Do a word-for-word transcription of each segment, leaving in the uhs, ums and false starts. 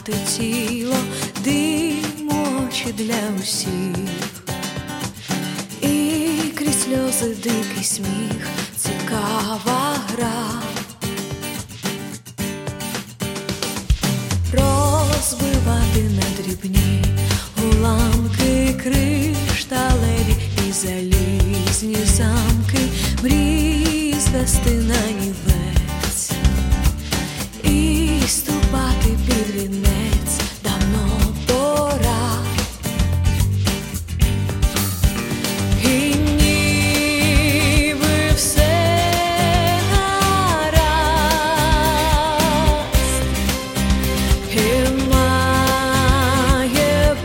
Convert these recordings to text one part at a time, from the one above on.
віддати тіло, дим очі для усіх, і крізь сльози дикий сміх, цікава гра. Розбивати на дрібні уламки кришталеві і залізні замки, мрії звести на нівець і ступати під вінець давно пора. І ніби все гаразд, і має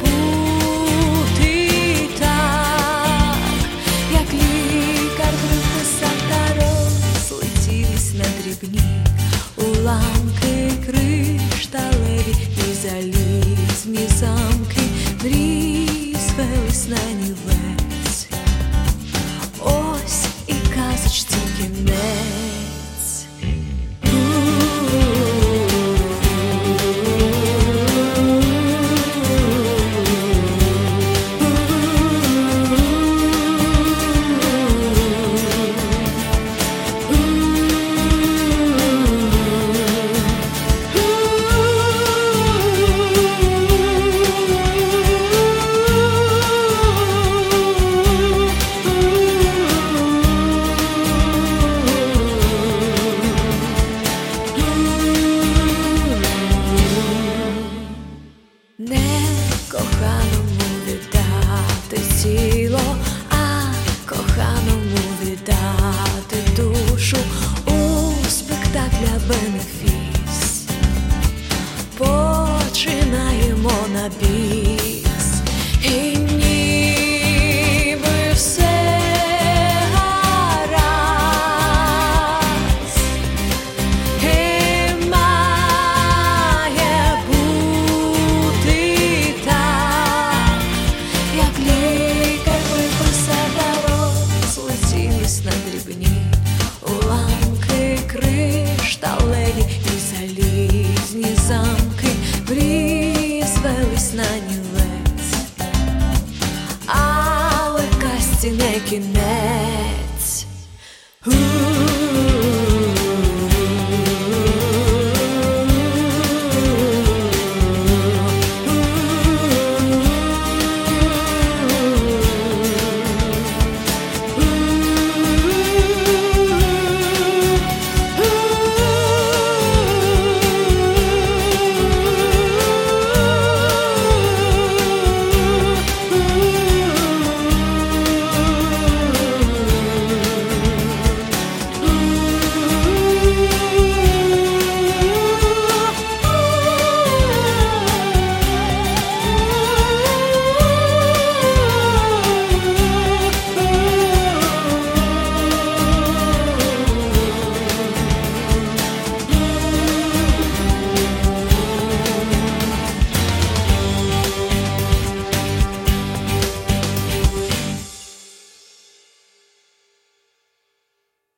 бути так, як лікар виписав, та розлетілись на дрібні уламки кришталеві і залізні замки, мрії звелись на нівець. Ось і казочці кінець. Не коханому віддати тіло, а коханому віддати душу у спектакля бенефіс. Починаємо на біс, і ніби все гаразд, і має бути так, як лікар виписав, та розлетілись на дрібні уламки кришталеві і залізні замки, мрії звелись на нівець.